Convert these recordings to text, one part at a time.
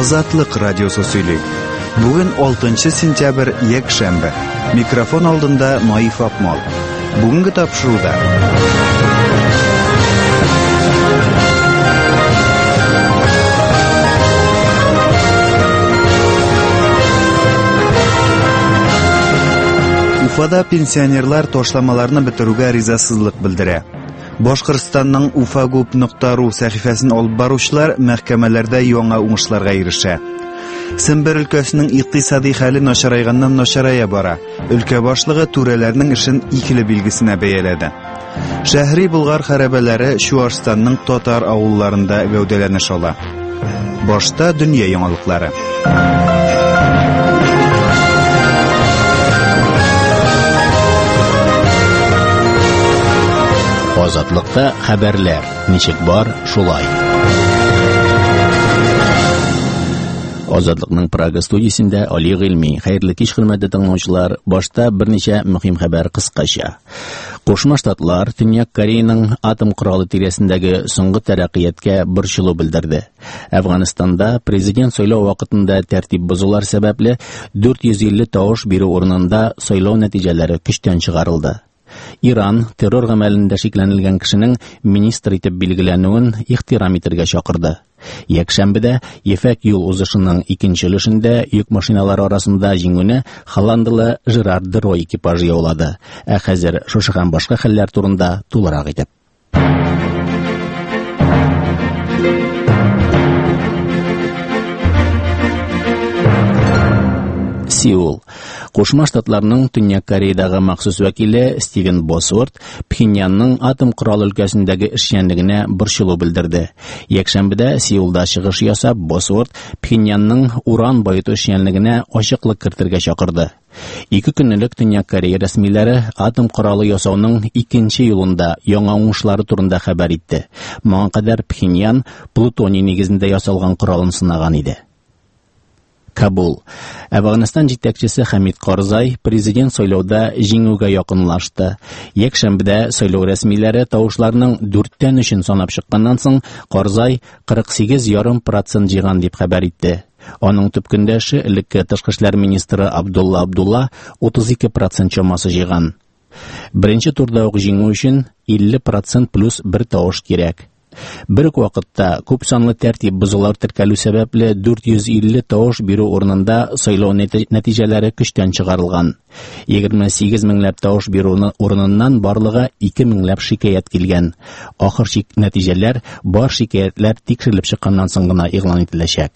Азатлык радиосы сөйли. Бүген 6 сентябрь, якшәмбе. Микрофон алдында Наиф Апмал. Бүгенге тапшыруда. Уфада пенсионерлар ташламаларны бетерүгә ризасызлык белдерә. Башкортстанның ufagub.ru сәхифәсен алып баручылар мәхкәмәләрдә яңа уңышларга ирешә. Сембер өлкәсенең икътисади хәле начарайганнан начарая бара. Өлкә башлыгы түрәләрнең эшен икеле билгесенә бәяләде. Шәһри Болгар хәрабәләре Чуашстанның татар авылларында гәүдәләнеш ала. Башта дөнья яңалыклары. Азатлыкта хәбәрләр. Ничек бар, шулай. Азатлыкның Прага студиясендә Али Гыйльми. Хәерле кич, хөрмәтле тыңлаучылар. Башта берничә мөһим хәбәр кыскача. Кушма Штатлар Төньяк Кореяның атом коралы тирәсендәге соңгы тәрәккыяткә борчылу белдерде. Әфганстанда президент сайлау вакытында тәртип бозулар сәбәпле 450 тавыш бирү урынында сайлау нәтиҗәләре көчтән чыгарылды. Иран террор гамәлендә шикләнелгән кешенең министр итеп билгеләнүен ихтирам итәргә чакырды. Якшәмбедә Ефәк юл узышының икенче өлешендә йөк машиналары арасында җиңүне Холландылы Жерар де Рой экипажы яулады. Ә хәзер шушы һәм башка хәлләр турында тулырак итеп. Сеул. Кушма Штатларның Төньяк Кореядагы махсус вәкиле Стивен Босворт Пхеньянның атом корал өлкәсендәге эшчәнлегенә борчылу белдерде. Якшәмбедә Сеулда чыгыш ясап, Босворт Пхеньянның уран байыту эшчәнлегенә ачыклык кертергә чакырды. 2 көнлек Төньяк Корея рәсмиләре атом коралы ясауның икенче юлында яңа уңышлары турында хәбәр итте. Моңа кадәр Пхеньян плутоний нигезендә ясалган коралын сынаган иде. Кабул. Әфганстан җитәкчесе Хамид Карзай президент сайлауда җиңүгә якынлашты. Якшәмбедә сайлау рәсмиләре тавышларның 4тән 3-ен санап чыкканнан соң Карзай 48,5% җыйган дип хәбәр итте. Аның төп көндәше элекке тышкы эшләр министры Абдулла Абдулла 32% чамасы җыйган. Беренче турда ук җиңү өчен 50% плюс 1 тавыш кирәк. Бер үк вакытта күп санлы тәртип бозулар теркәлү сәбәпле 450 тавыш бирү урынында сайлау нәтиҗәләре көчтән чыгарылган. 28 меңләп тавыш бирү урыныннан барлыгы 2 меңләп шикаят килгән. Ахыр нәтиҗәләр бар шикаятләр тикшерелеп чыкканнан соң гына игълан ителәчәк.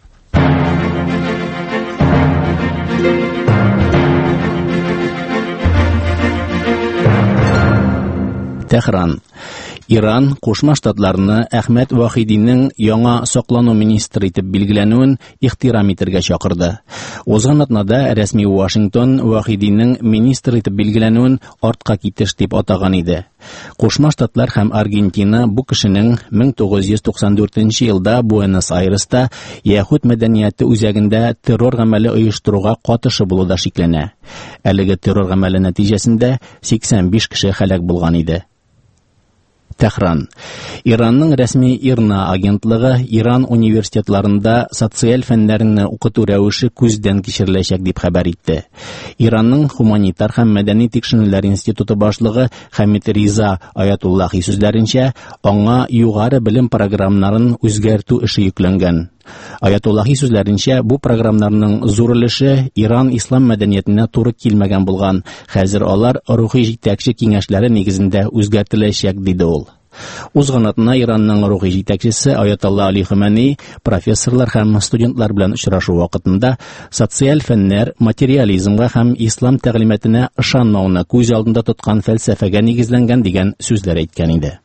Тәһран. Иран Кушма Штатларны Әхмәд Вахидинең яңа саклану министры итеп билгеләнүен ихтирам итәргә чакырды. Узган атнада рәсми Вашингтон Вахидинең министр итеп билгеләнүен артка китеш дип атаган иде. Кушма Штатлар һәм Аргентина бу кешенең 1994 елда Буэнос-Айреста яһүд мәдәнияте үзәгендә террор гамәле оештыруга катышы булуда шикләнә. Әлеге террор гамәле нәтиҗәсендә 85 кеше һәлак булган иде. Тәһран. Иранның рәсми ИРНА агентлыгы Иран университетларында социаль фәннәрне укыту рәвеше күздән кичереләчәк дип хәбәр итте. Иранның Гуманитар һәм мәдәни тикшеренүләр институты башлыгы Хамид Риза Аятуллахи сүзләренчә, аңа югары белем программаларын үзгәртү эше йөкләнгән. Аятуллахи сүзләренчә, бу программаларның зур өлеше Иран ислам мәдәниятенә туры килмәгән булган. Хәзер алар рухи җитәкче киңәшләре нигезендә үзгәртеләчәк, диде ул. Узган атна Иранның рухи җитәкчесе Аятолла Али Хомейни профессорлар һәм студентлар белән очрашу вакытында социаль фәннәр материализмга һәм ислам тәгълиматына ышанмауны күз алдында тоткан фәлсәфәгә нигезләнгән дигән сүзләр әйткән иде.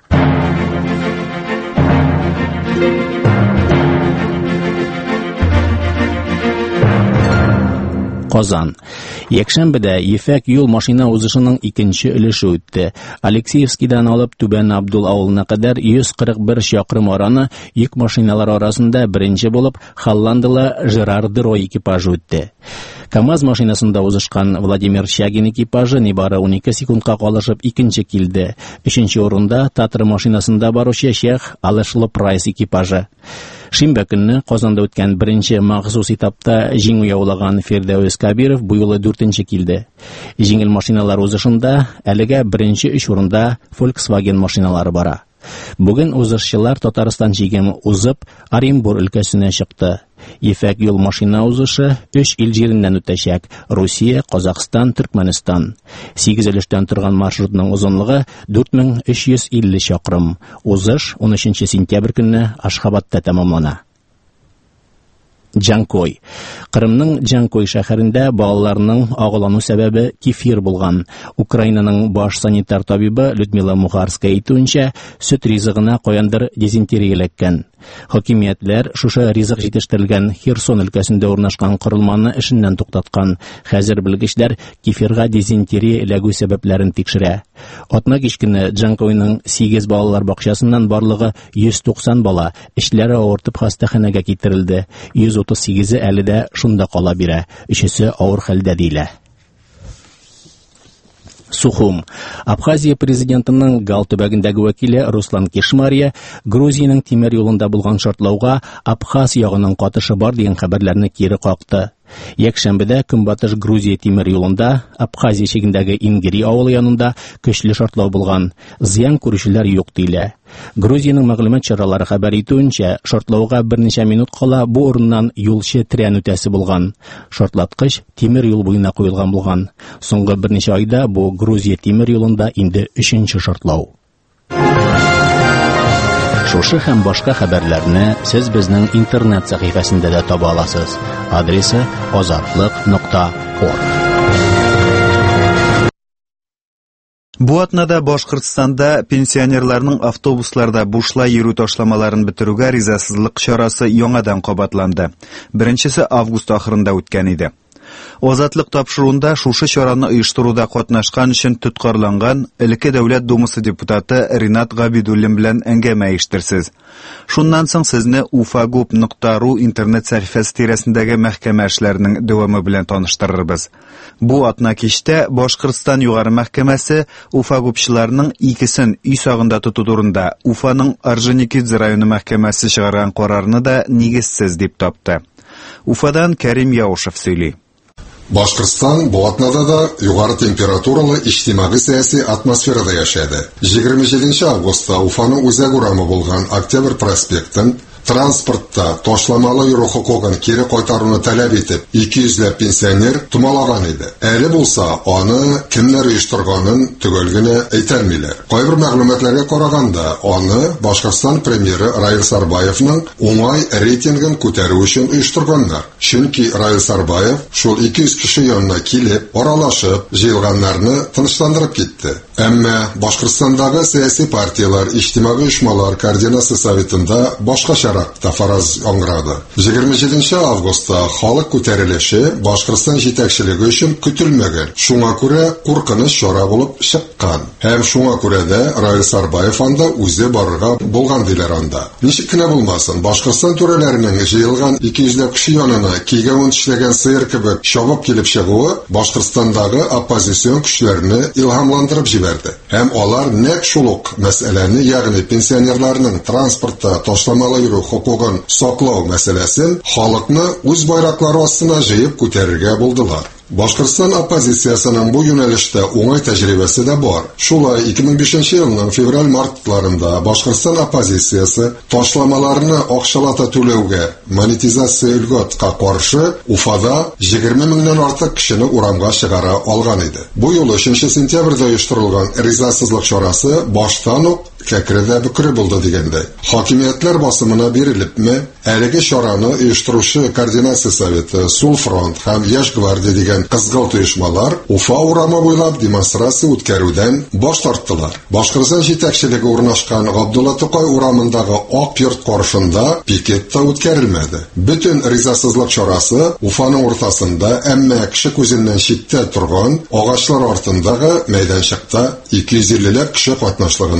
Казан. Якшәмбедә Ефәк юл машина узышының икенче өлеше үтте. Алексеевскидан алып Түбән Абдул авылына кадәр 141 чакрым араны йөк машиналары арасында беренче булып Холландылы Жерар де Рой экипажы үтте. КАМАЗ машинасында узышкан Владимир Щагин экипажы нибары 12 секундка калышып икенче килде. 3нче урында Татар машинасында баручы Шех Алышлы Прайс экипажы. Шимбә көнне Казанда үткән беренче махсус этапта җиңү яулаган Фирдәүс Кабиров бу юлы 4нче килде. Җиңел машиналар узышында әлегә беренче 3 урында Volkswagen машиналары бара. Бүген узышчылар Татарстан җигеме узып Оренбур өлкәсенә чыкты. Ефәк юл машина узышы 3 ил җиреннән үтәчәк: Русия, Казакстан, Төркмәнстан. 8 өлештән торган маршрутның озынлыгы 4350 чакрым. Узыш 13 сентябрь көнне Ашхабадта тәмамлана. Джанкой. Кырымның Джанкой шәһәрендә балаларның агылану сәбәбе кефир булган. Украинаның баш санитар табибы Людмила Мухарская әйтүенчә, сөт ризыгына каяндыр дизентерия эләккән. Хакимиятләр шушы ризык җитештерелгән Херсон өлкәсендә урнашкан корылманы эшеннән туктаткан. Хәзер белгечләр кефирга дизентерия эләгү сәбәпләрен тикшерә. Атна кичкене Джанкойның 8 балалар бакчасыннан барлыгы 190 бала эшләре авыртып хастаханәгә китерелде. 138 әле дә шунда кала бирә. 3-се авыр хәлдә дилә. Сухум. Абхазия президентының Гал төбәгендәге вәкиле Руслан Кишмария Грузияның тимер юлында булган шартлауга Абхаз ягының катышы бар дигән хәбәрләрне кире какты. Якшәмбедә Көнбатыш Грузия тимер юлында Абхазия чигендәге Ингери авылы янында көчле шартлау булган. Зыян күрүчеләр юк дилә. Грузияның мәгълүмат чаралары хәбәр итүенчә, шартлауга берничә минут кала бу урыннан юлчы трен үтәсе булган. Шартлаткыч тимер юл буена куелган булган. Соңгы берничә айда бу Грузия тимер юлында инде 3нче шартлау. Шушы һәм башка хәбәрләрне сез безнең интернет сәхифәсендә дә таба аласыз. Адресы azatlıq.org. Бу атнада Башкортстанда пенсионерларның автобусларда бушлай йөрү ташламаларын бетерүгә ризасызлык чарасы яңадан кабатланды. Беренчесе август ахырында үткән иде. Азатлык тапшыруында шушы чараны оештыруда катнашкан өчен тоткарланган элекке Дәүләт Думасы депутаты Ринат Габидуллин белән әңгәмә иштерсез. Шуннан соң сезне ufagub.ru интернет сәхифәсе тирәсендәге мәхкәмә эшләренең дәвамы белән таныштырырбыз. Бу атна кичтә Башкортстан югары мәхкәмәсе уфагубчыларның икесен өй сагында тоту турында Уфаның Орджоникидзе районы мәхкәмәсе чыгарган карарны да нигезсез дип тапты. Уфадан Кәрим Яушев сөйли. Башкортстан бу атнада да югары температуралы иҗтимагый сәяси атмосферада яшәде. 27 августта Уфаның үзәк урамы булган Октябрь проспектын транспортта ташламалы йөрү хокукын кире кайтаруны таләп итеп 200 пенсионер тумалаган иде. Әле булса, аны кемнәр оештырганын төгәл генә әйтәлмиләр. Кайбер мәгълүматларга караганда, аны Башкортстан премьеры Раил Сарбаевның уңай рейтингын күтәрү өчен оештырганнар. Чөнки Раил Сарбаев шул 200 кеше янына килеп, аралашып, җыелганнарны тынычландырып китте. Әмма Башкортстандагы сәяси партиялар, иҗтимагый оешмалар координация советында башкача тафараз аңгырады. 27 августта халык күтәрелеше Башкортстан җитәкчелеге өчен көтелмәгән. Шуңа күрә куркыныч чара булып чыккан. Һәм шуңа күрә дә Раил Сарбаев анда үзе барырга булган диләр анда. Ничек кенә булмасын, Башкортстан түрәләренең җыелган 200 кеше янына кигән эшләгән сыер кебек чабып килеп чыгуы Башкортстандагы оппозицион көчләрне илһамландырып җибәрде. Һәм алар нәкъ шул ук мәсьәләне, ягъни пенсионерларның транспортта ташламалы йөрү хокугын саклау мәсьәләсен халыкны үз байраклары астына җыеп күтәрергә булдылар. Башкортстан оппозициясының бу юнәлештә уңай тәҗрибәсе дә бар. Шулай 2005 елның февраль-мартларында Башкортстан оппозициясе ташламаларны акчалата түләүгә, монетизация өлгәткә каршы Уфада 20 меңнән артык кешене урамга чыгара алган иде. Бу юлы 3 сентябрьдә оештырылган ризасызлык чарасы баштан ук кәкредә бөкре булды дигәндәй. Хакимиятләр басымына бирелепме, әлеге чараны оештыручы координация советы, Сул фронт һәм Яшь гвардия дигән кызгылт оешмалар Уфа урамы буйлап демонстрация үткәрүдән баш тарттылар. Башкортстан җитәкчелеге урнашкан Габдулла Тукай урамындагы Ак йорт каршында пикет та үткәрелмәде. Бөтен ризасызлык чарасы Уфаның уртасында, әмма кеше күзеннән читтә торган агачлар артындагы мәйданчыкта 250 кеше катнашлыгында үтте.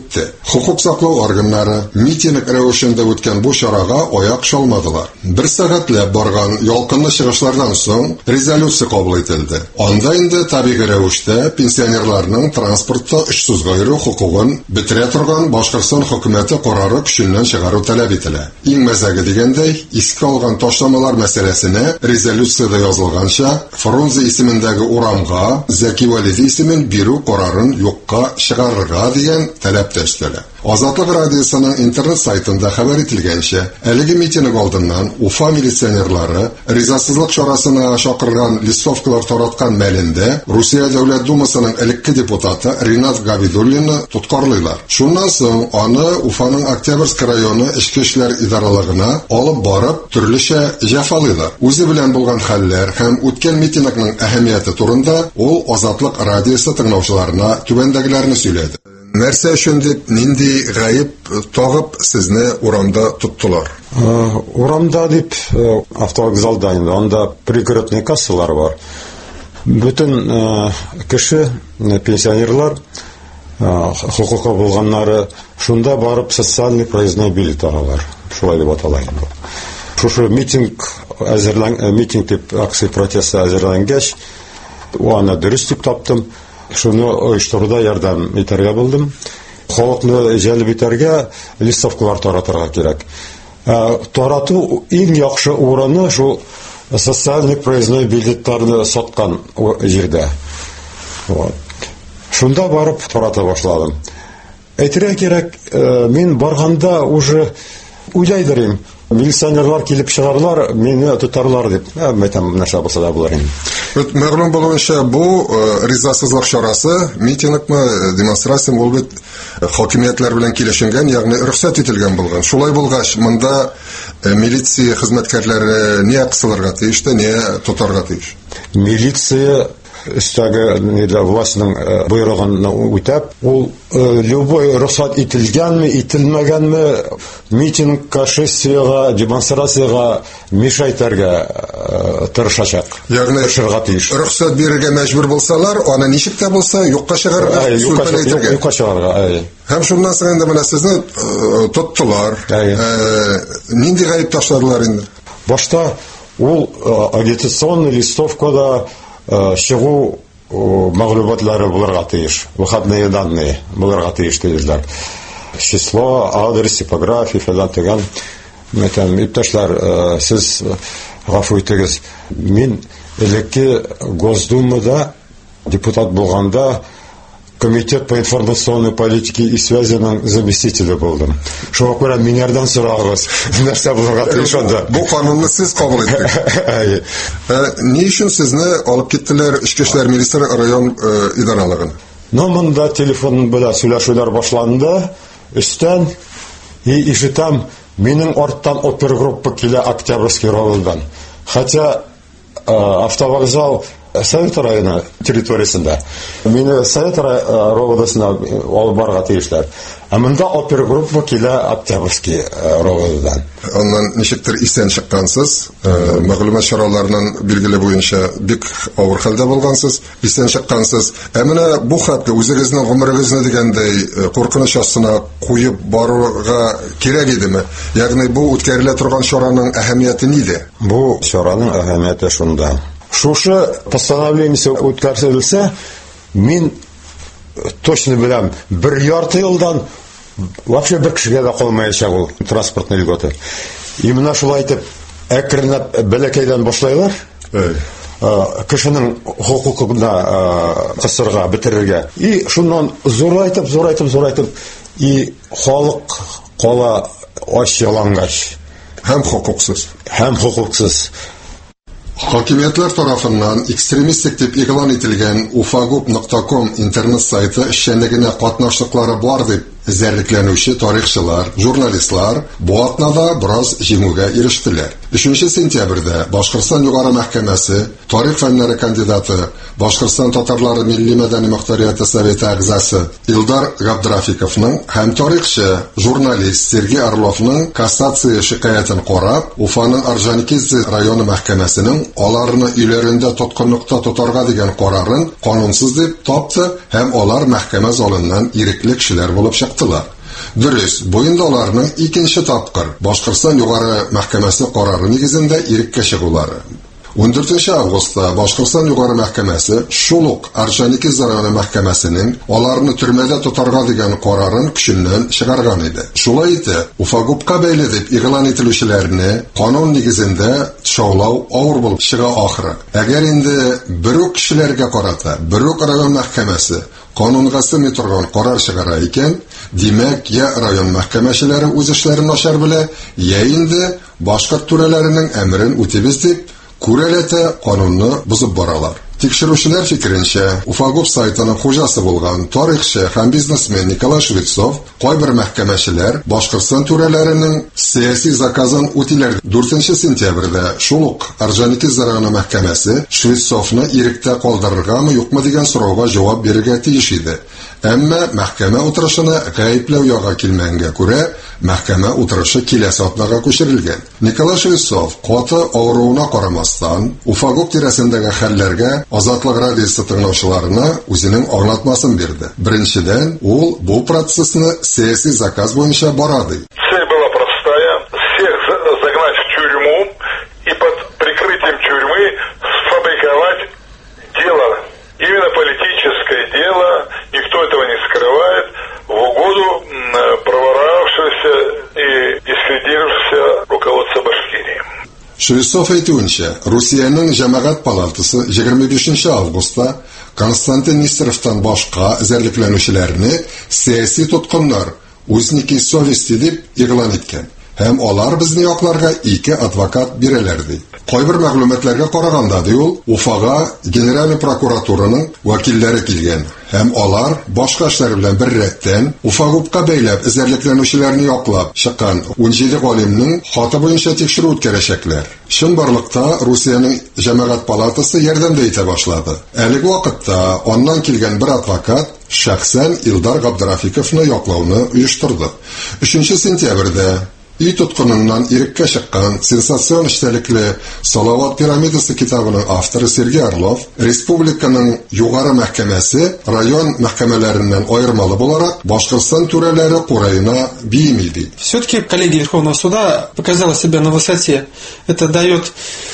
үтте. Хукук саклау органнары митинг рәвешендә үткән бу чарага аяк чалмадылар. 1 сәгатьләп барган ялкынлы чыгышлардан соң резолюция кабул ителде. Анда инде табигый рәвештә пенсионерларның транспортта эшсезгә йөрү хукугын бетерә торган Башкортстан хөкүмәте карары көченнән чыгару таләп ителә. Иң мәзәге дигәндәй, искә алган ташламалар мәсьәләсенә резолюциядә язылганча Фрунзе исемендәге урамга Зәки Валиди исемен бирү карарын юкка чыгарырга дигән таләп тәшкиле. Азатлык радиосының интернет сайтында хәбәр ителгәнчә, әлеге митинг алдыннан Уфа милиционерлары ризасызлык чарасына чакырган листовкалар тараткан мәлендә Русия Дәүләт Думасының элекке депутаты Ринат Габидуллинны тоткарлыйлар. Шуннан соң аны Уфаның Октябрьск районы эчке эшләр идаралыгына алып барып, төрлечә җәфалыйлар. Үзе белән булган хәлләр һәм үткән митингның әһәмияте турында ул Азатлык радиосы тыңлаучыларына түбәндәгеләрне сөйләде. Нәрсә өчен дип нинди гаеп тагып сезне урамда тоттылар? Урамда дип автовокзалда инде анда пригородный кассалар бар. Бүтән кеше пенсионерлар хукукы булганнары шунда барып социальный проездной билет алалар. Шулай дип атала инде. Шушы митинг дип акция протеста әзерләнгәч, аны дөрес дип таптым. Шуны оештыруда ярдәм итәргә булдым. Халыкны җәлеп итәргә листовкалар таратырга кирәк. Тарату иң яхшы урыны шул социальный проездной билетларны саткан җирдә. Шунда барып тарата башладым. Әйтергә кирәк, мин барганда уже уйлайдырым. Милиционерлар килеп чыгарлар, мине тотарлар дип. Мәйтәм нәрсә булса да булыр инде. Мәгълүм булганча, бу ризасызлык чарасы, митингмы, демонстрация бул бит хакимиятләр белән килешенгән, ягъни рөхсәт ителгән булган. Шулай булгач, монда милиция хезмәткәрләре не кысылырга тиеш, не тотарга тиеш. Милиция өстәге властьның буйрыгын үтәп, ул любой рөхсәт ителгәнме, ителмәгәнме митингка, шествиягә, демонстрациягә мишайтәргә тырышачак. Ягъни рөхсәт бирергә мәҗбүр булсалар, аны ничек тә булса юкка чыгарырга, юкка чыгарырга. Һәм шуннан соң инде менә сезне тоттылар. Нинди гаеп ташладылар инде? Башта ул агитационный листовкада чыгу мәгълүматлары булырга тиеш. Выходные данные булырга тиеш диләр. Число, адрес, типография фәлән дигән. Мәтәм иптәшләр, сез гафу итегез. Мин элекке Госдумада депутат булганда Комитет по информационной политике и связям заместителя булдым. Шуңа күрә минәрдән сорагыз. Нәрсә булырга тиеш анда? Бу канунны сез кабул иттегез. Ни өчен сезне алып киттеләр Ичке эшләр милиция район идаралыгына? Монда телефон белән сөйләшүләр башланды. Өстән ишетәм, минем арттан опергруппа килә Октябрьский райондан. Хотя автовокзал Совет районы территориясында. Мине Совет районына алып барга тиешләр. Ә монда опергруппа килә Октябрьский райондан. Аннан ничектер исән чыккансыз, мәгълүмат чараларының билгеле буенча бик авыр хәлдә булгансыз, исән чыккансыз. Ә менә бу хәтта үзегезнең гомерегезне дигәндәй куркыныч астына куеп барырга кирәк идеме? Ягъни бу үткәрелә торган чараның әһәмияте нидә? Бу чараның әһәмияте шунда. Шушы постановление үткәрелсә, мин точно беләм, 1 ярты елдан вообще бер кешегә дә калмаячак ул транспортный льгота. Именно шулай итеп, әкренләп бәләкәйдән башлайлар. Кешенең хукукына кысырга, бетерергә. И шуннан зурайтып, и халык кала аш ялангач. Һәм хукуксыз. Хакимиятләр тарафыннан экстремистик дип игълан ителгән ufagub.com интернет сайты эшчәнлегенә катнашлыклары бар дип эзәрлекләнүче тарихчылар, журналистлар бу атнада бераз җиңүгә ирештеләр. 3 сентябрьдә Башкортстан югары мәхкәмәсе тарих фәннәре кандидаты, Башкортстан татарлары милли мәдәни мөхтәрияте советы әгъзасы Илдар Габдрафиковның һәм тарихчы, журналист Сергей Орловның кассация шикаятен карап, Уфаның Орджоникидзе районы мәхкәмәсенең аларны үйләрендә тоткынлыкта тотарга дигән карарын канунсыз дип тапты һәм алар мәхкәмә залыннан ирекле кешеләр булып чыкты. чыктылар. Дөрес, бу инде аларның икенче тапкыр Башкортстан югары мәхкәмәсе карары нигезендә иреккә чыгулары. 14 августта Башкортстан югары мәхкәмәсе шул ук Орджоникидзе районы мәхкәмәсенең аларны төрмәдә тотарга дигән карарын көченнән чыгарган иде. Шулай итеп, Уфагубка бәйле дип игълан ителүчеләрне канун нигезендә шаулау авыр булып чыга ахыры. Әгәр инде бер үк кешеләргә карата бер үк район мәхкәмәсе канунга сыймый торган карар чыгара икән, димәк, я район мәхкәмәчеләре үз эшләрен начар белә, я инде башкорт түрәләренең әмерен үтибез дип күрәләтә канунны бузып баралар. Тикшерүчеләр фикеренчә, Уфагуб сайтының хуҗасы булган тарихчы һәм бизнесмен Николай Швецов, кайбер мәхкәмәчеләр Башкортстан түрәләренең сияси заказын үтиләр. 4 сентябрьдә шул ук Орджоникидзе районы мәхкәмәсе Швецовны иректә калдырыргамы, юкмы дигән сорауга җавап бирергә тиеш иде. Әмма мәхкәмә утырышына гаепләү яга килмәнгә күрә, мәхкәмә утырышы киләсе атнага күчерелгән. Николай Швецов каты авыруына карамастан, Уфагуб тирәсендәге хәлләргә Азатлык радиосы тыңлаучыларына үзенең аңлатмасын бирде. Беренчедән, ул бу процессны сияси заказ буенча барады. Цель была простая: всех загнать в тюрьму и под прикрытием тюрьмы сфабриковать дело. Именно политическое дело, никто этого не скрывает, в угоду проворовавшегося и дискредитировавшегося руководства Башкирии. Швецов әйтүенчә, Русиянең җәмәгать палатасы 25 августта Константин Нестеровтан башка эзәрлекләнүчеләрне сияси тоткыннар үзники совести дип игълан иткән. Һәм алар безне якларга 2 адвокат бирәләр ди. Кайбер мәгълүматларга караганда ди ул, Уфага Генеральный прокуратураның вәкилләре килгән. Һәм алар башка эшләр белән бер рәттән Уфагубка бәйләп эзәрлекләнүчеләрне яклап чыккан 17 галимнең хаты буенча тикшерү үткәрәчәкләр. Чынбарлыкта Русиянең җәмәгать палатасы ярдәмдә итә башлады. Әлеге вакытта аннан килгән бер адвокат шәхсән Илдар Габдрафиковны яклауны оештырды. 3 сентябрьдә И тоткыныннан иреккә чыккан сенсацион эчтәлекле Салават пирамидасы китабының авторы Сергей Орлов республиканың югары мәхкәмәсе район мәхкәмәләреннән аермалы буларак Башкортстан түрәләре курайына биим иде. Все-таки коллегия Верховного суда показала себя на высоте. Это дает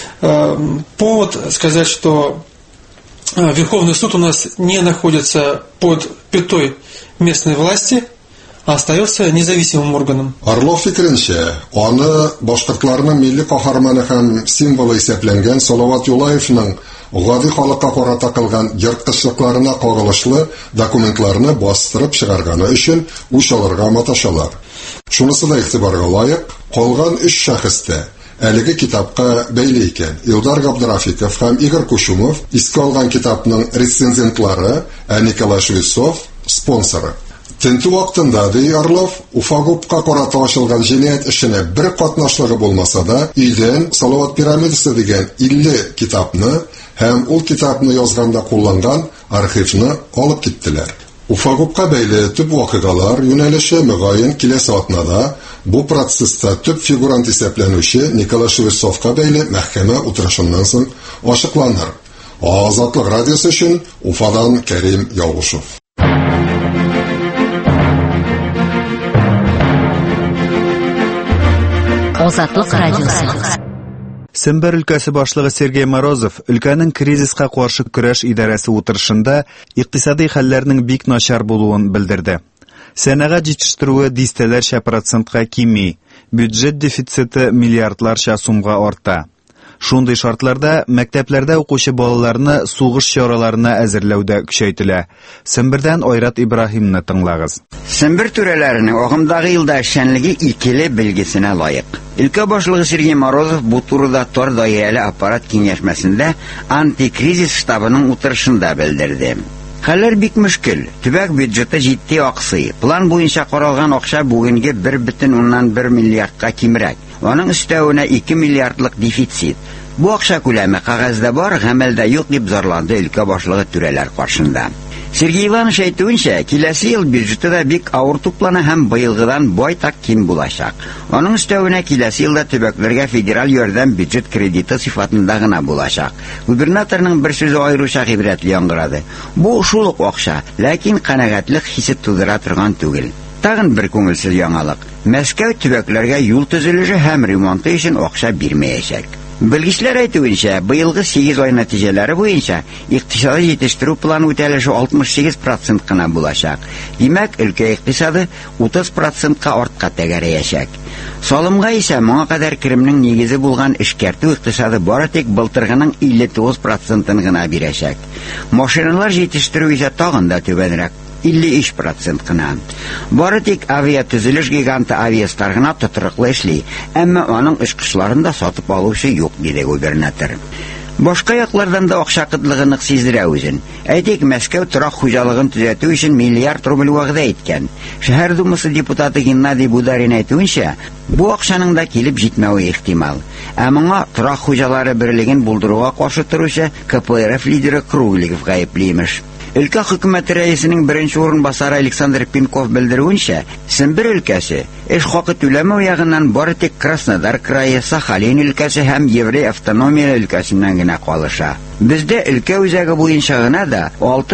повод сказать, что Верховный суд у нас не находится под пятой местной власти, а остается независимым органом. Орлов фикеренчә, аны башкортларның милли каһарманы һәм символы исәпләнгән Салават Юлаевның гади халыкка карата кылган йырткычлыкларына кагылышлы документларны бастырып чыгарганы өчен үч алырга маташалар. Шунысы да игътибарга лаек, калган 3 шәхестә әлеге китапка бәйле икән. Илдар Габдрафиков һәм Игорь Кушумов искә алган китапның рецензентлары, ә Николай Швецов спонсоры. Тенту вакытында ди Орлов, Уфагубка карата ачылган җинаять эшенә бер катнашлыгы булмаса да, өйдән Салават пирамидасы дигән 50 китапны һәм ул китапны язганда кулланган архивны алып киттеләр. Уфагубка бәйле төп вакыйгалар юнәлеше мөгаен киләсе атнада бу процесста төп фигурант исәпләнүче Николай Швецовка бәйле мәхкәмә утырышыннан соң ачыкланыр. Азатлык радиосы өчен Уфадан Кәрим Ялгышев. Азатлык радиосы. Сембер өлкәсе башлыгы Сергей Морозов өлкәнең кризиска каршы көрәш идарәсе утырышында икътисади хәлләрнең бик начар булуын белдерде. Сәнәгать җитештерүе дистәләрчә процентка кими, бюджет дефициты миллиардларча сумга арта. Шундый шартларда мәктәпләрдә укучы балаларны сугыш чараларына әзерләүдә көчәйтелә. Сембердән Айрат Ибраһимны тыңлагыз. Сембер түрәләренең агымдагы елда эшчәнлеге икеле белгесенә лаек. Өлкә башлыгы Сергей Морозов бу турыда тар даирәле аппарат киңәшмәсендә антикризис штабының утырышында белдерде. Хәлләр бик мөшкел. Төбәк бюджеты җитди аксый. План буенча каралган акча бүгенге 1,1 миллиардка кимрәк. Аның өстәвенә 2 миллиардлык дефицит. Бу акча күләме кагазда бар, гамәлдә юк дип зарланды өлкә башлыгы түрәләр каршында. Сергей Иванович әйтүенчә, киләсе ел бюджеты да бик авыр туплана һәм быелгыдан байтак ким булачак. Аның өстәвенә киләсе елда төбәкләргә федераль ярдәм бюджет кредиты сыйфатында гына булачак. Губернаторның бер сүзе аеруча гыйбрәтле яңгырады. Бу шул ук акча, ләкин канәгатьлек хисе тудыра торган түгел. Тагын бер күңелсез яңалык. Мәскәү төбәкләргә юл төзелеше һәм ремонты өчен акча бирмәячәк. Белгечләр әйтүенчә, быелгы 8 ай нәтиҗәләре буенча икътисади җитештерү планы үтәлеше 68% кына булачак. Димәк, өлкә икътисады 30%-ка артка тәгәрәячәк. Салымга исә моңа кадәр керемнең нигезе булган эшкәртү икътисады бары тик былтыргының 59%-ын гына бирәчәк. Машиналар җитештерү исә тагын да түбәнрәк. 53% кына. Бары тик авиатөзелеш гиганты Авиастар гына тотрыклы эшли, әмма аның эшкышларында сатып алучы юк, диде губернатор. Башка яклардан да акча кытлыгы нык сиздерә үзен. Әйтик, Мәскәү торак хуҗалыгын төзәтү өчен миллиард рубль вәгъдә иткән. Шәһәр думасы депутаты Геннадий Бударин әйтүенчә, бу акчаның да килеп җитмәүе ихтимал. Ә моңа торак хуҗалары берлеген булдыруга каршы торучы КПРФ лидеры Кругликов гаеплимеш. Өлкә хөкүмәте рәисенең беренче урынбасары Александр Пинков белдерүенчә, Сембер өлкәсе эш хакы түләмәү ягыннан бары тик Краснодар крае, Сахалин өлкәсе һәм Еврей автономия өлкәсеннән генә калыша. Бездә өлкә үзәге буенча гына да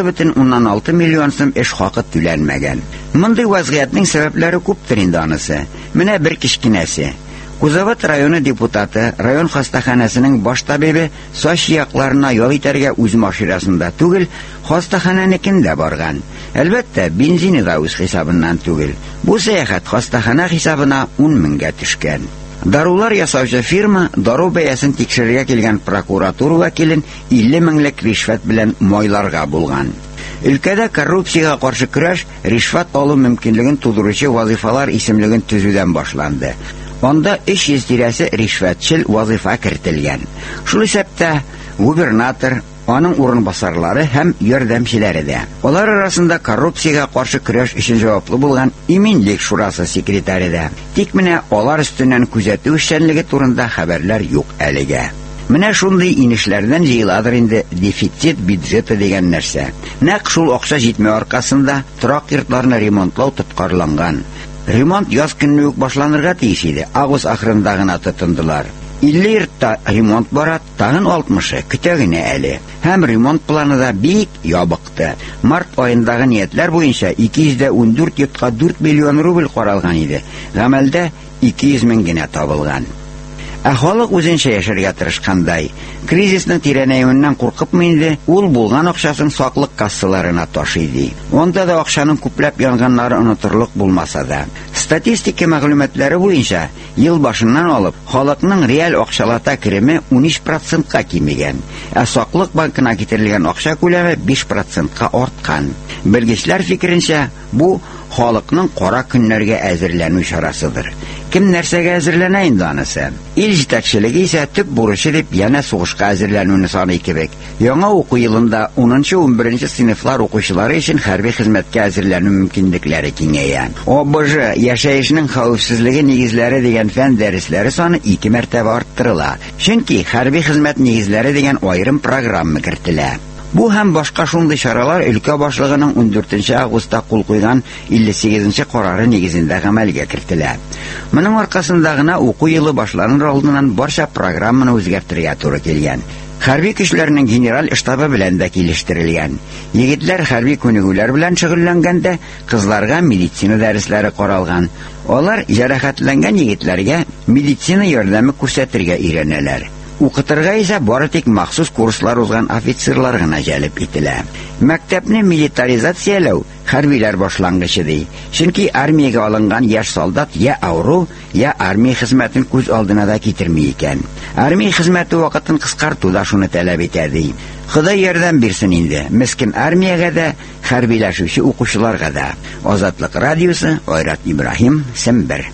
6,6 миллион сум эш хакы түләнмәгән. Мондый вазгыятьнең сәбәпләре күптер инде анысы. Менә бер кичкенәсе. Кузоват районы депутаты район хастаханәсенең баш табибы сач якларына ял итәргә үз машинасында түгел, хастаханәнекендә барган. Әлбәттә, бензины да үз хисабыннан түгел. Бу сәяхәт хастахана хисабына 10 меңгә төшкән. Дарулар ясаучы фирма дару бәясен тикшерергә килгән прокуратура вәкилен 50 меңлек ришвәт белән майларга булган. Өлкәдә коррупциягә каршы көрәш ришвәт алу мөмкинлеген тудыручы вазифалар исемлеген төзүдән башланды. Анда 300 тирәсе ришвәтчел вазифа кертелгән. Шул исәптә губернатор, аның урынбасарлары һәм ярдәмчеләре дә. Алар арасында коррупциягә каршы көрәш өчен җаваплы булган Иминлек шурасы секретаре дә. Тик менә алар өстеннән күзәтү эшчәнлеге турында хәбәрләр юк әлегә. Менә шундый инешләрдән җыеладыр инде дефицит бюджеты дигән нәрсә. Нәкъ шул акча җитмәү аркасында торак йортларны ремонтлау тоткарланган. Ремонт яз көнне үк башланырга тиеш иде. Август ахырында гына тотындылар. 50 йортта ремонт бара, тагын 60-ы көтә генә әле. Һәм ремонт планы да бик ябыкты. Март аендагы ниятләр буенча 214 йортка 4 миллион рубль каралган иде. Гамәлдә 200 мең генә табылган. Ә халык үзенчә яшәргә тырышкандай. Кризисның тирәнәюеннән куркыпмы инде, ул булган акчасын саклык кассаларына ташый ди. Онда да акчаның күпләп янганнары онытырлык булмаса да. Статистика мәгълүматлары буенча, ел башыннан алып, халыкның реаль акчалата кереме 13%-ка кимегән. Ә саклык банкына китерелгән акча күләме 5%-ка арткан. Белгечләр фикеренчә, бу халыкның кара көннәргә әзерләнү чарасыдыр. Кем нәрсәгә әзерләнә инде анысы? Ил җитәкчелеге исә төп бурычы дип яна сугышка әзерләнүне саный кебек. Яңа уку елында 10-11 сыйныфлар укучылары өчен хәрби хезмәткә әзерләнү мөмкинлекләре киңәя. ОБЖ яшәешнең хәвефсезлеге нигезләре дигән фән дәресләре саны 2 мәртәбә арттырыла. Чөнки хәрби хезмәт нигезләре дигән аерым программа кертелә. Бу һәм башка шундый чаралар өлкә башлыгының 14 августта кул куйган 58-нче карары нигезендә гамәлгә кертелә. Моның аркасында гына уку елы башланыр алдыннан барча программаны үзгәртергә туры килгән. Хәрби көчләрнең генераль штабы белән дә килештерелгән. Егетләр хәрби күнегүләр белән шөгыльләнгәндә, кызларга медицина дәресләре каралган. Алар җәрәхәтләнгән егетләргә медицина ярдәме күрсәтергә өйрәнәләр. Укытырга исә бары тик махсус курслар узган офицерлар гына җәлеп ителә. Мәктәпне милитаризацияләү хәрбиләр башлангычы ди. Чөнки армиягә алынган яшь солдат я ауру, я армия хезмәтен күз алдына да китерми икән. Армия хезмәте вакытын кыскарту да шуны таләп итә ди. Ходай ярдәм бирсен инде. Мескен армиягә дә, хәрбиләшүче укучыларга да. Азатлык радиосы, Айрат Ибраһим, Сембер.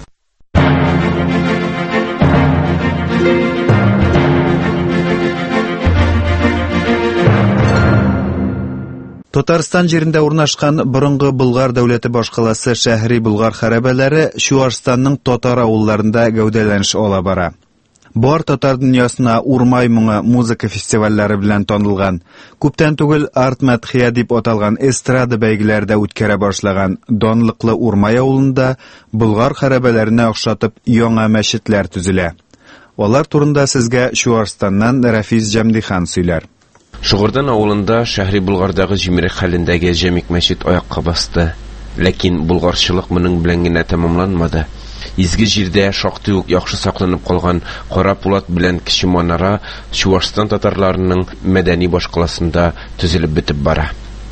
Татарстан җирендә урнашкан борынгы Болгар дәүләте башкаласы шәһри Болгар хәрабәләре Чуашстанның татар авылларында гәүдәләнеш ала бара. Бар татар дөньясына урмай моңы музыка фестивальләре белән танылган. Күптән түгел арт мәдхия дип аталган эстрада бәйгеләрдә үткәрә башлаган данлыклы Урмай авылында Болгар хәрабәләренә охшатып яңа мәчетләр төзелә. Алар турында сезгә Чуашстаннан Рафиз Җәмдихан сөйләр. Шугырдан авылында шәһри Болгардагы җимерек хәлендәге Җәмик мәчет аякка басты. Ләкин булгарчылык моның белән генә тәмамланмады. Изге җирдә шактый ук яхшы сакланып калган Кара Пулат белән Кече Манара Чуашстан татарларының мәдәни башкаласында төзелеп бетеп бара.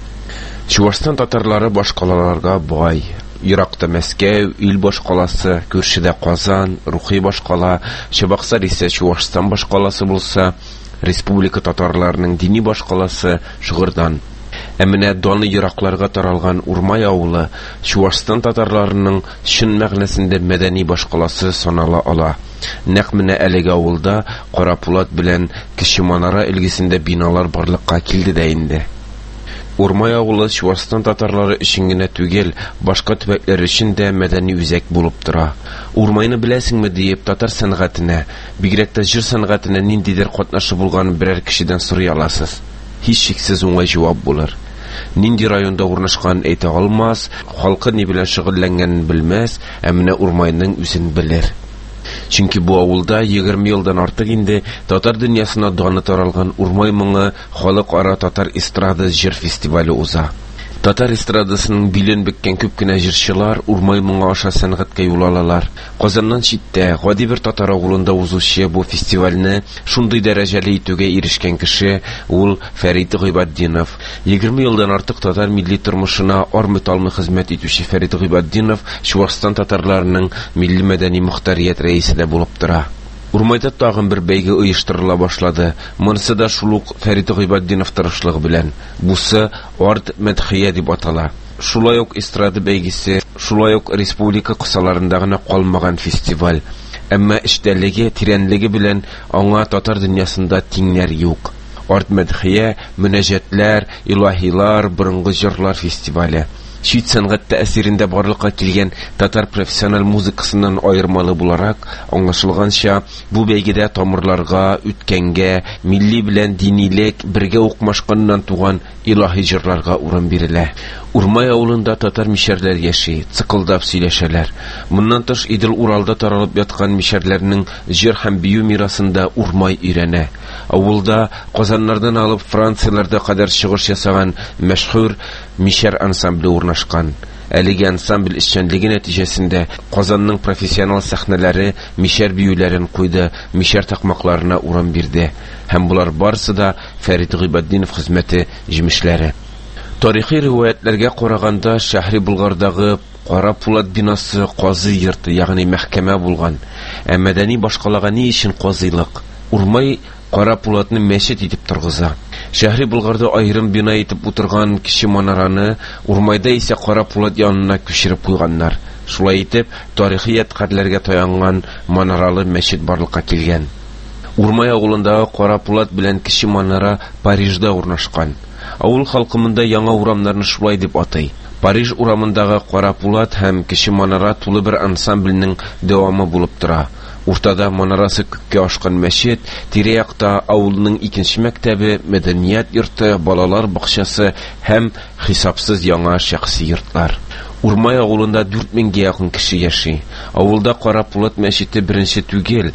Чуашстан татарлары башкалаларга бай. Еракта Мәскәү, ил башкаласы, күршедә Казан, рухи башкала, Чабаксар исә Чуашстан башкаласы булса, республика татарларының дини башкаласы Шыгырдан. Әмінә даны еракларга таралган Урмай авылы Чуашстан татарларының чын мәгънәсендә мәдәни башкаласы санала ала. Нәкъ менә әлеге авылда Кара Пулат белән Кече Манара илгесендә биналар барлыкка килде дә инде. Урмай авылы Чуашстан татарлары өчен генә түгел, башка төбәкләр өчен дә мәдәни үзәк булып тора. Урмайны беләсеңме диеп татар сәнгатенә, бигрәк тә җыр сәнгатенә ниндидер катнашы булган берәр кешедән сорый аласыз. Һич шиксез уңай җавап булыр. Нинди районда урнашкан әйтә алмас, халкы ни белән шөгыльләнгәнен белмәс, ә менә Урмайның үзен белер. Чөнки бу авылда 20 елдан артык инде татар дөньясына даны таралган Урмай моңы халыкара татар эстрада җыр фестивале уза. Татар эстрадасының билен беккән күп кенә җырчылар Урмай моңы аша сәнгатькә юл алалар. Казаннан читтә, гади бер татар авылында узучы бу фестивальне шундый дәрәҗәле итүгә ирешкән кеше ул Фәрит Гыйбаддинов. 20 елдан артык татар милли тормышына армый-талмый хезмәт итүче Фәрит Гыйбаддинов Чуашстан татарларының милли мәдәни мөхтәрият рәисе дә булып тора. Урмайда тагын бер бәйге оештырыла башлады. Монысы да шул ук Фәрит Гыйбаддинов тырышлыгы белән. Бусы Арт Мәдхия дип атала. Шулай ук эстрада бәйгесе, шулай ук республика кысаларында гына калмаган фестиваль. Әмма эчтәлеге, тирәнлеге белән аңа татар дөньясында тиңнәр юк. Арт Мәдхия, мөнәҗәтләр, илаһилар, борынгы җырлар фестивале. Чит сәнгать тәэсирендә барлыкка килгән татар профессиональ музыкасыннан аермалы буларак, аңлашылганча, бу бәйгедә тамырларга, үткәнгә, милли белән динилек бергә укмашканнан туган илаһи җырларга урын бирелә. Урмай авылында татар мишәрләр яши, цыкылдап сөйләшәләр. Моннан тыш Идел Уралда таралып яткан мишәрләрнең җыр һәм бию мирасында Урмай өйрәнә. Авылда Казаннардан алып Францияларда кадәр чыгыш ясаган мәшһүр мишәр ансамбле урнашкан. Әлеге ансамбль эшчәнлеге нәтиҗәсендә Казанның профессионал сәхнәләре мишәр биюләрен куйды, мишәр такмакларына урын бирде. Һәм булар барысы да Фәрит Гыйбаддинов хезмәте җимешләре. Тарихи риваятләргә караганда шәһри Болгардагы Кара Пулат бинасы казы йорты, ягъни мәхкәмә булган. Ә мәдәни башкалага ни өчен казыйлык? Урмай Кара Пулатны мәчет итеп торгыза. Шәһри Болгарда аерым бина итеп утырган Кече Манараны Урмайда исә Кара Пулат янына күчереп куйганнар. Шулай итеп, тарихи ядкарларга таянган манаралы мәчет барлыкка килгән. Урмай авылындагы Кара Пулат белән Кече Манара Парижда урнашкан. Авыл халкы монда яңа урамнарны шулай дип атый. Париж урамындагы Кара Пулат һәм Кече Манара тулы бер ансамбльнең дәвамы булып тора. Уртада манарасы күккә ашкан мәчет, тирә-якта авылның икенче мәктәбе, мәдәният йорты, балалар бакчасы һәм хисапсыз яңа шәхси йортлар. Урмай авылында 4000-гә якын кеше яши. Авылда Кара Пулат мәчете беренче түгел,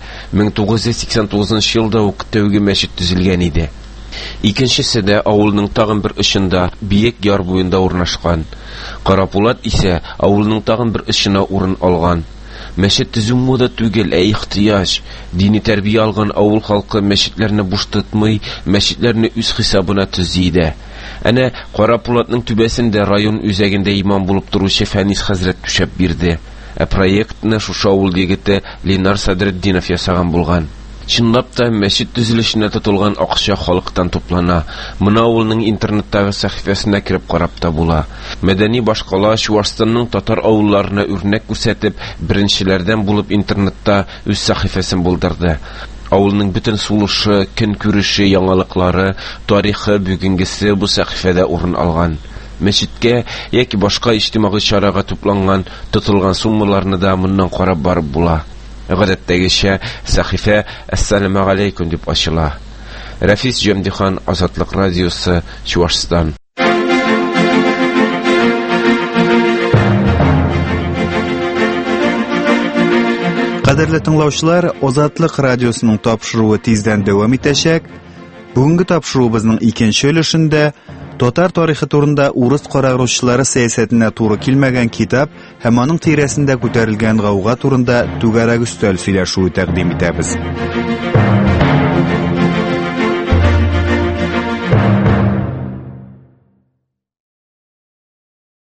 1989 елда ук тәүге мәчет төзелгән иде. Икенчесе дә авылның тагын бер очында, биек яр буенда урнашкан. Кара Пулат исә авылның тагын бер очына урын алган. Мәчет төзү мода түгел, ә ихтыяҗ. Дини тәрбия алган авыл халкы мәчетләрне буш тотмый, мәчетләрне үз хисабына төзи дә. Әнә Кара Пулатның түбәсендә район үзәгендә имам булып торучы Фәнис хәзрәт түшәп бирде. Ә проектны шушы авыл егете Ленар Садретдинов ясаган булган. Чынлап та мәчет төзелешенә тотылган акча халыктан туплана. Моны авылның интернеттагы сәхифәсенә кирип карап та була. Мәдәни башкала Чуашстанның татар авылларына үрнәк күрсәтеп, беренчеләрдән булып интернетта үз сәхифәсен булдырды. Авылның бөтен сулышы, көн күреше, яңалыклары, тарихы, бүгенгесе бу сәхифәдә урын алган. Мәчеткә яки башка иҗтимагый чарага тупланган, тотылган суммаларны да моннан карап барып була. Гадәттәгечә сәхифә «Әссәламу алейкум» дип ачыла. Рафис Җәмдихан, Азатлык радиосы, Чуашстан. Кадерле тыңлаучылар, Азатлык радиосының тапшыруы тиздән дәвам итәчәк. Бүгенге тапшыруыбызның икенче өлешендә Татар тарихы турында урыс карагычылары сәясәтенә туры килмәгән китап һәм аның тирәсендә күтәрелгән гауга турында түгәрәк өстәл сөйләшүе тәкъдим итәбез.